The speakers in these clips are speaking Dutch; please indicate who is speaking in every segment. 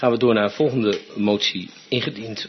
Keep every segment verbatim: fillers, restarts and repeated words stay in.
Speaker 1: Gaan we door naar de volgende motie, ingediend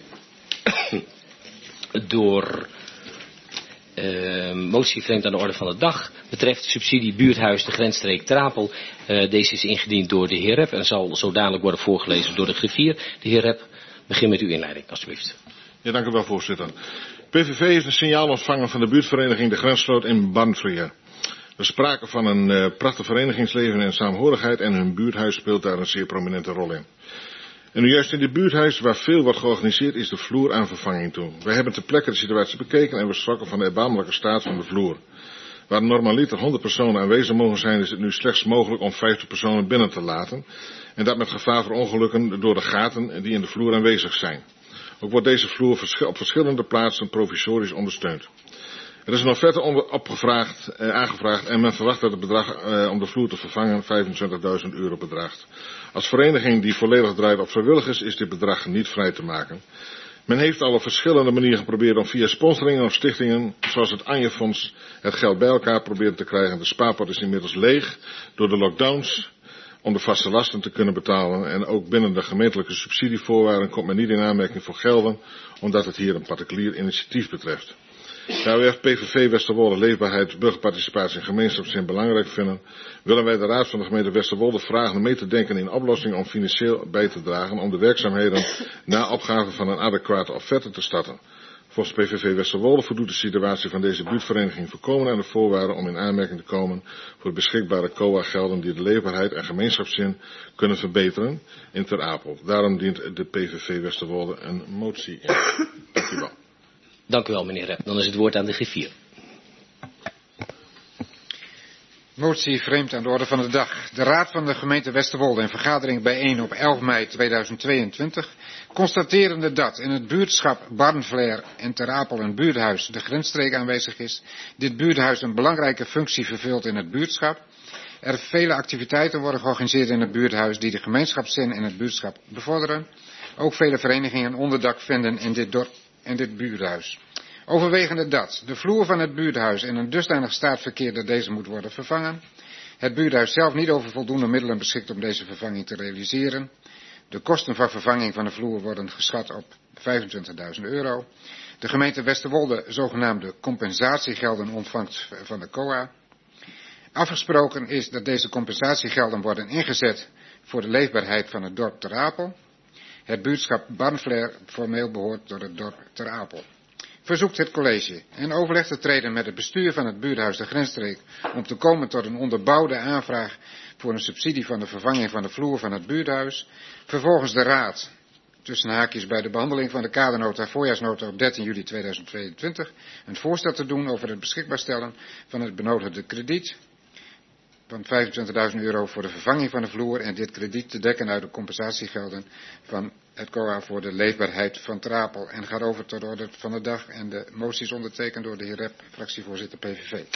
Speaker 1: door uh, motie vreemd aan de orde van de dag. Betreft subsidie buurthuis de grensstreek Trapel. Uh, deze is ingediend door de heer Rep en zal zo dadelijk worden voorgelezen door de griffier. De heer Rep, begin met uw inleiding, alstublieft.
Speaker 2: Ja, dank u wel, voorzitter. P V V heeft een signaal ontvangen van de buurtvereniging De Grensvloot in Barneveld. Er is sprake van een uh, prachtig verenigingsleven en saamhorigheid en hun buurthuis speelt daar een zeer prominente rol in. En nu juist in dit buurthuis waar veel wordt georganiseerd is de vloer aan vervanging toe. Wij hebben ter plekke de situatie bekeken en we schrokken van de erbarmelijke staat van de vloer. Waar normaliter honderd personen aanwezig mogen zijn is het nu slechts mogelijk om vijftig personen binnen te laten. En dat met gevaar voor ongelukken door de gaten die in de vloer aanwezig zijn. Ook wordt deze vloer op verschillende plaatsen provisorisch ondersteund. Er is een offerte opgevraagd, eh, aangevraagd en men verwacht dat het bedrag eh, om de vloer te vervangen vijfentwintigduizend euro bedraagt. Als vereniging die volledig draait op vrijwilligers is dit bedrag niet vrij te maken. Men heeft al op verschillende manieren geprobeerd om via sponsoringen of stichtingen, zoals het Anje-fonds, het geld bij elkaar proberen te krijgen. De spaarpot is inmiddels leeg door de lockdowns om de vaste lasten te kunnen betalen. En ook binnen de gemeentelijke subsidievoorwaarden komt men niet in aanmerking voor gelden, omdat het hier een particulier initiatief betreft. Daar we P V V Westerwolde leefbaarheid, burgerparticipatie en gemeenschapszin belangrijk vinden, willen wij de Raad van de gemeente Westerwolde vragen om mee te denken in oplossingen om financieel bij te dragen om de werkzaamheden na opgave van een adequate offerte te starten. Volgens P V V Westerwolde voldoet de situatie van deze buurtvereniging volkomen aan de voorwaarden om in aanmerking te komen voor de beschikbare C O A-gelden die de leefbaarheid en gemeenschapszin kunnen verbeteren in Ter Apel. Daarom dient de P V V Westerwolde een motie in. Dank u wel.
Speaker 1: Dank u wel, meneer Rep. Dan is het woord aan de griffier.
Speaker 3: Motie vreemd aan de orde van de dag. De Raad van de gemeente Westerwolde in vergadering bijeen op elf mei tweeduizend tweeëntwintig, constaterende dat in het buurtschap Barneveld en Ter Apel een buurthuis de grensstreek aanwezig is, dit buurthuis een belangrijke functie vervult in het buurtschap, er vele activiteiten worden georganiseerd in het buurthuis die de gemeenschapszin in het buurtschap bevorderen, ook vele verenigingen onderdak vinden in dit dorp en dit buurthuis. Overwegende dat de vloer van het buurthuis in een dusdanig staat verkeert dat deze moet worden vervangen. Het buurthuis zelf niet over voldoende middelen beschikt om deze vervanging te realiseren. De kosten van vervanging van de vloer worden geschat op vijfentwintigduizend euro. De gemeente Westerwolde zogenaamde compensatiegelden ontvangt van de C O A. Afgesproken is dat deze compensatiegelden worden ingezet voor de leefbaarheid van het dorp Ter Apel. Het buurtschap Barneveld formeel behoort tot het dorp Ter Apel. Verzoekt het college in overleg te treden met het bestuur van het buurthuis de Grensstreek om te komen tot een onderbouwde aanvraag voor een subsidie van de vervanging van de vloer van het buurthuis. Vervolgens de raad, tussen haakjes bij de behandeling van de kadernota voorjaarsnota op dertien juli tweeduizend tweeëntwintig, een voorstel te doen over het beschikbaar stellen van het benodigde krediet van vijfentwintigduizend euro voor de vervanging van de vloer en dit krediet te dekken uit de compensatiegelden van het C O A voor de leefbaarheid van Ter Apel. En gaat over tot de orde van de dag en de motie is ondertekend door de heer Rep, fractievoorzitter P V V.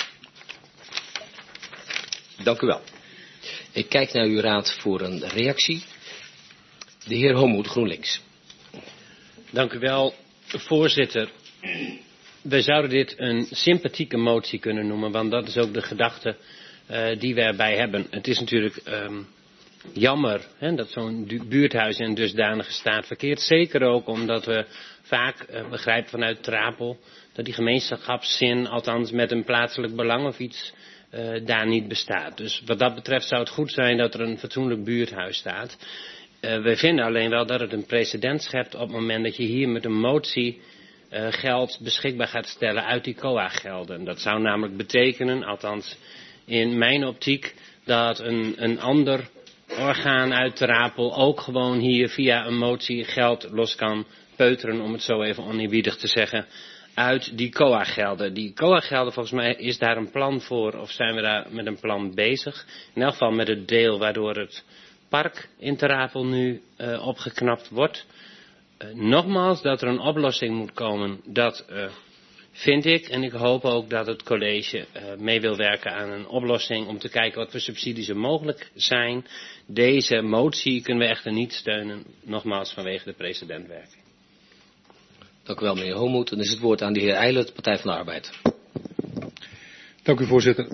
Speaker 1: Dank u wel. Ik kijk naar uw raad voor een reactie. De heer Homoed, GroenLinks.
Speaker 4: Dank u wel, voorzitter. We zouden dit een sympathieke motie kunnen noemen, want dat is ook de gedachte uh, die we erbij hebben. Het is natuurlijk um, jammer hè, dat zo'n buurthuis in dusdanige staat verkeert. Zeker ook omdat we vaak uh, begrijpen vanuit Ter Apel dat die gemeenschapszin, althans met een plaatselijk belang of iets, uh, daar niet bestaat. Dus wat dat betreft zou het goed zijn dat er een fatsoenlijk buurthuis staat. Uh, we vinden alleen wel dat het een precedent schept op het moment dat je hier met een motie uh, geld beschikbaar gaat stellen uit die C O A-gelden. Dat zou namelijk betekenen, althans in mijn optiek, dat een, een ander orgaan uit Ter Apel ook gewoon hier via een motie geld los kan peuteren, om het zo even oneerbiedig te zeggen, uit die C O A-gelden. Die C O A-gelden, volgens mij is daar een plan voor, of zijn we daar met een plan bezig. In elk geval met het deel waardoor het park in Ter Apel nu uh, opgeknapt wordt. Uh, nogmaals, dat er een oplossing moet komen, dat uh, vind ik. En ik hoop ook dat het college uh, mee wil werken aan een oplossing om te kijken wat voor subsidies er mogelijk zijn. Deze motie kunnen we echter niet steunen, nogmaals vanwege de precedentwerking.
Speaker 1: Dank u wel, meneer Homoed. Dan is het woord aan de heer Eilert, Partij van de Arbeid.
Speaker 5: Dank u, voorzitter.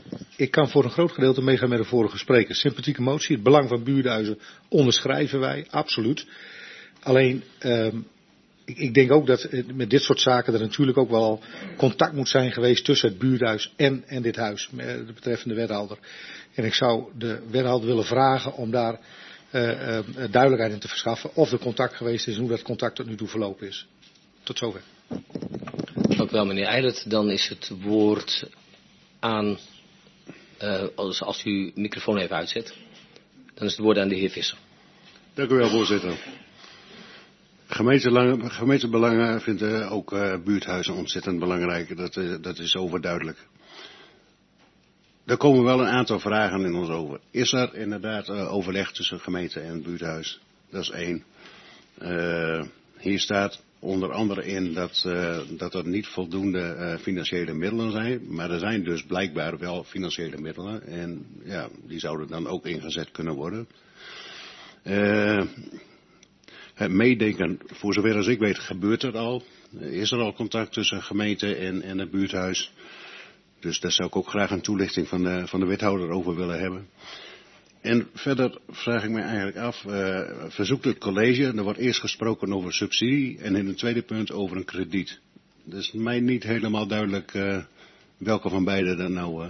Speaker 5: ik kan voor een groot gedeelte meegaan met de vorige spreker. Sympathieke motie, het belang van buurthuizen onderschrijven wij, absoluut. Alleen, um, ik, ik denk ook dat met dit soort zaken er natuurlijk ook wel contact moet zijn geweest tussen het buurthuis en, en dit huis, de betreffende wethouder. En ik zou de wethouder willen vragen om daar uh, uh, duidelijkheid in te verschaffen of er contact geweest is en hoe dat contact tot nu toe verlopen is. Tot zover.
Speaker 1: Dank u wel, meneer Eilert. Dan is het woord aan, uh, als, als u uw microfoon even uitzet, dan is het woord aan de heer Visser.
Speaker 6: Dank u wel, voorzitter. Gemeentebelangen vinden ook uh, buurthuizen ontzettend belangrijk. Dat, uh, dat is overduidelijk. Er komen wel een aantal vragen in ons over. Is er inderdaad uh, overleg tussen gemeente en buurthuis? Dat is één. Uh, hier staat onder andere in dat, uh, dat er niet voldoende uh, financiële middelen zijn. Maar er zijn dus blijkbaar wel financiële middelen. En ja, die zouden dan ook ingezet kunnen worden. Uh, het meedenken, voor zover als ik weet, gebeurt er al. Is er al contact tussen gemeente en, en het buurthuis? Dus daar zou ik ook graag een toelichting van de, van de wethouder over willen hebben. En verder vraag ik me eigenlijk af, uh, verzoekt het college, er wordt eerst gesproken over subsidie en in een tweede punt over een krediet. Het is mij niet helemaal duidelijk uh, welke van beide dan nou... Uh...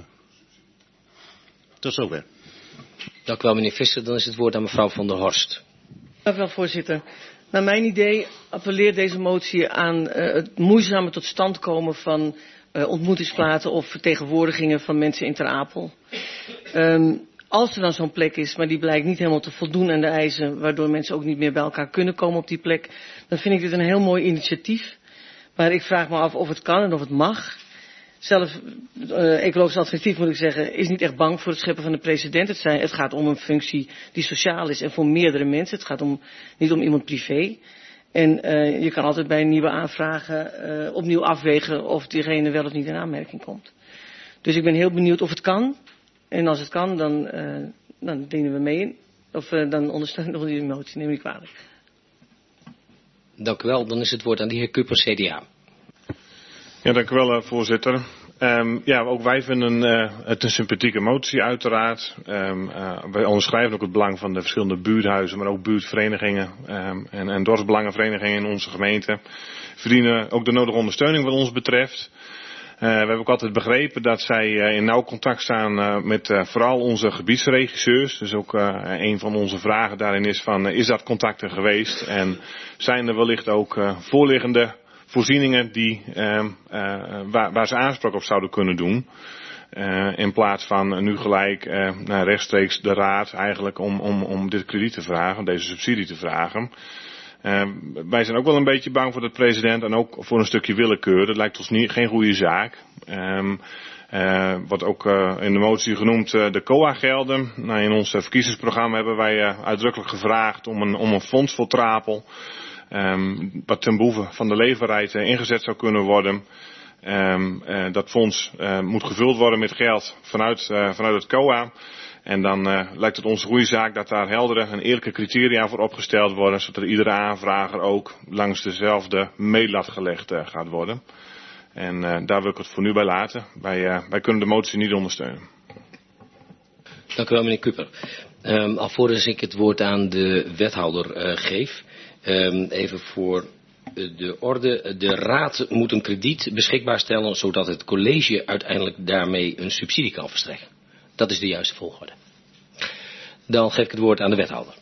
Speaker 6: Tot zover.
Speaker 1: Dank u wel, meneer Visser. Dan is het woord aan mevrouw Van der Horst.
Speaker 7: Dank u wel, voorzitter. Naar mijn idee appelleert deze motie aan uh, het moeizame tot stand komen van uh, ontmoetingsplaatsen of vertegenwoordigingen van mensen in Ter Apel. Um, als er dan zo'n plek is, maar die blijkt niet helemaal te voldoen aan de eisen, waardoor mensen ook niet meer bij elkaar kunnen komen op die plek, dan vind ik dit een heel mooi initiatief. Maar ik vraag me af of het kan en of het mag. Zelf, uh, ecologisch alternatief moet ik zeggen, is niet echt bang voor het scheppen van een precedent. Het, zijn, het gaat om een functie die sociaal is en voor meerdere mensen. Het gaat om, niet om iemand privé. En uh, je kan altijd bij een nieuwe aanvragen uh, opnieuw afwegen of diegene wel of niet in aanmerking komt. Dus ik ben heel benieuwd of het kan. En als het kan, dan, uh, dan dienen we mee in. Of uh, dan ondersteunen we die motie, neem ik kwalijk.
Speaker 1: Dank u wel. Dan is het woord aan de heer Kuper, C D A.
Speaker 8: Ja, dank u wel, uh, voorzitter. Um, ja, ook wij vinden uh, het een sympathieke motie uiteraard. Um, uh, wij onderschrijven ook het belang van de verschillende buurthuizen, maar ook buurtverenigingen um, en, en dorpsbelangenverenigingen in onze gemeente. Verdienen ook de nodige ondersteuning wat ons betreft. Uh, we hebben ook altijd begrepen dat zij uh, in nauw contact staan uh, met uh, vooral onze gebiedsregisseurs. Dus ook uh, een van onze vragen daarin is van, uh, is dat contact er geweest? En zijn er wellicht ook uh, voorliggende voorzieningen die, uh, uh, waar, waar ze aanspraak op zouden kunnen doen. Uh, in plaats van uh, nu gelijk uh, nou, rechtstreeks de raad eigenlijk om, om, om dit krediet te vragen, deze subsidie te vragen. Uh, wij zijn ook wel een beetje bang voor de president en ook voor een stukje willekeur. Dat lijkt ons niet, geen goede zaak. Um, uh, wordt ook uh, in de motie genoemd uh, de C O A-gelden. Nou, in ons uh, verkiezingsprogramma hebben wij uh, uitdrukkelijk gevraagd om een, om een fonds voor Ter Apel. Um, wat ten behoeve van de leefbaarheid uh, ingezet zou kunnen worden. Um, uh, dat fonds uh, moet gevuld worden met geld vanuit, uh, vanuit het C O A. En dan uh, lijkt het ons een goede zaak dat daar heldere en eerlijke criteria voor opgesteld worden. Zodat iedere aanvrager ook langs dezelfde meetlat gelegd uh, gaat worden. En uh, daar wil ik het voor nu bij laten. Wij, uh, wij kunnen de motie niet ondersteunen.
Speaker 1: Dank u wel, meneer Kuper. Um, alvorens ik het woord aan de wethouder uh, geef. Um, even voor de orde. De raad moet een krediet beschikbaar stellen zodat het college uiteindelijk daarmee een subsidie kan verstrekken. Dat is de juiste volgorde. Dan geef ik het woord aan de wethouder.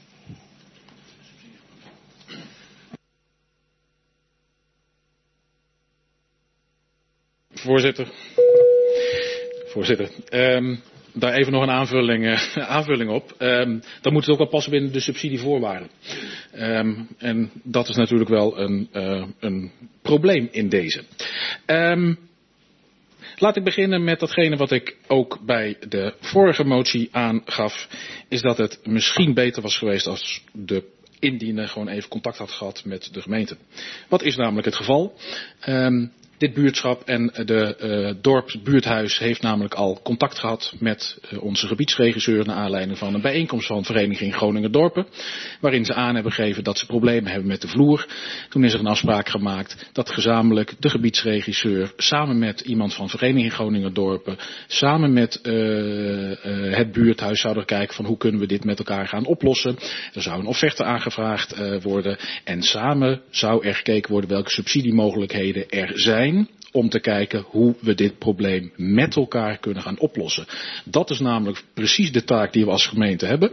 Speaker 9: Voorzitter. Voorzitter. Um, daar even nog een aanvulling, uh, aanvulling op. Um, dan moet het ook wel passen binnen de subsidievoorwaarden. Um, en dat is natuurlijk wel een, uh, een probleem in deze. Um, Laat ik beginnen met datgene wat ik ook bij de vorige motie aangaf. Is dat het misschien beter was geweest als de indiener gewoon even contact had gehad met de gemeente. Wat is namelijk het geval? Um, dit buurtschap en de uh, dorpsbuurthuis heeft namelijk al contact gehad met uh, onze gebiedsregisseur naar aanleiding van een bijeenkomst van Vereniging Groninger Dorpen, waarin ze aan hebben gegeven dat ze problemen hebben met de vloer. Toen is er een afspraak gemaakt dat gezamenlijk de gebiedsregisseur samen met iemand van Vereniging Groninger Dorpen, samen met uh, uh, het buurthuis zouden kijken van hoe kunnen we dit met elkaar gaan oplossen. Er zou een offerte aangevraagd uh, worden en samen zou er gekeken worden welke subsidiemogelijkheden er zijn om te kijken hoe we dit probleem met elkaar kunnen gaan oplossen. Dat is namelijk precies de taak die we als gemeente hebben.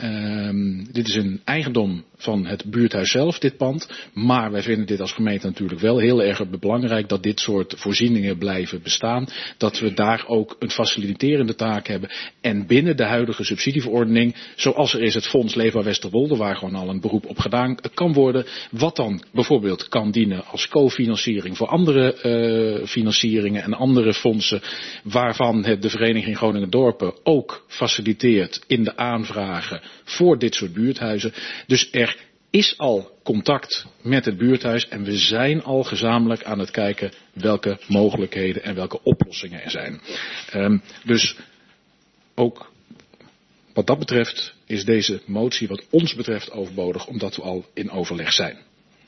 Speaker 9: Um, dit is een eigendom van het buurthuis zelf, dit pand. Maar wij vinden dit als gemeente natuurlijk wel heel erg belangrijk dat dit soort voorzieningen blijven bestaan. Dat we daar ook een faciliterende taak hebben. En binnen de huidige subsidieverordening, zoals er is het Fonds Leefbaar Westerwolde, waar gewoon al een beroep op gedaan kan worden. Wat dan bijvoorbeeld kan dienen als cofinanciering voor andere uh, financieringen en andere fondsen. Waarvan het de Vereniging Groninger Dorpen ook faciliteert in de aanvragen voor dit soort buurthuizen. Dus er is al contact met het buurthuis en we zijn al gezamenlijk aan het kijken welke mogelijkheden en welke oplossingen er zijn. Um, dus ook wat dat betreft is deze motie wat ons betreft overbodig omdat we al in overleg zijn.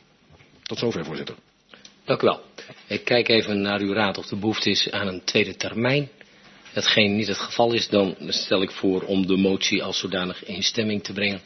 Speaker 9: Tot zover, voorzitter.
Speaker 1: Dank u wel. Ik kijk even naar uw raad of de behoefte is aan een tweede termijn. Hetgeen niet het geval is, dan stel ik voor om de motie als zodanig in stemming te brengen.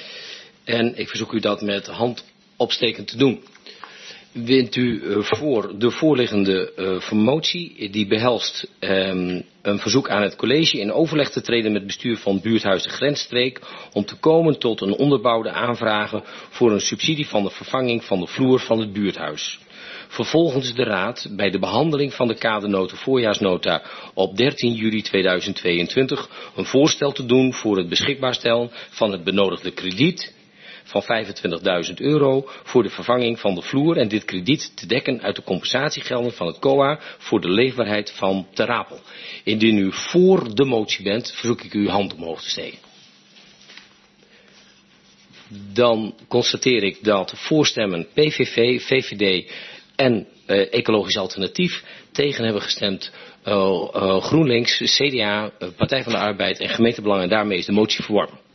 Speaker 1: En ik verzoek u dat met hand opstekend te doen. Wint u uh, voor de voorliggende uh, motie, die behelst um, een verzoek aan het college in overleg te treden met het bestuur van buurthuis de Grensstreek om te komen tot een onderbouwde aanvragen voor een subsidie van de vervanging van de vloer van het buurthuis. Vervolgens de Raad bij de behandeling van de kadernota voorjaarsnota op dertien juli tweeduizend tweeëntwintig een voorstel te doen voor het beschikbaar stellen van het benodigde krediet van vijfentwintigduizend euro voor de vervanging van de vloer en dit krediet te dekken uit de compensatiegelden van het C O A voor de leefbaarheid van Ter Apel. Indien u voor de motie bent, verzoek ik u uw hand omhoog te steken. Dan constateer ik dat voorstemmen P V V, V V D en uh, Ecologisch Alternatief tegen hebben gestemd uh, uh, GroenLinks, C D A, uh, Partij van de Arbeid en Gemeentebelangen. En daarmee is de motie verworpen.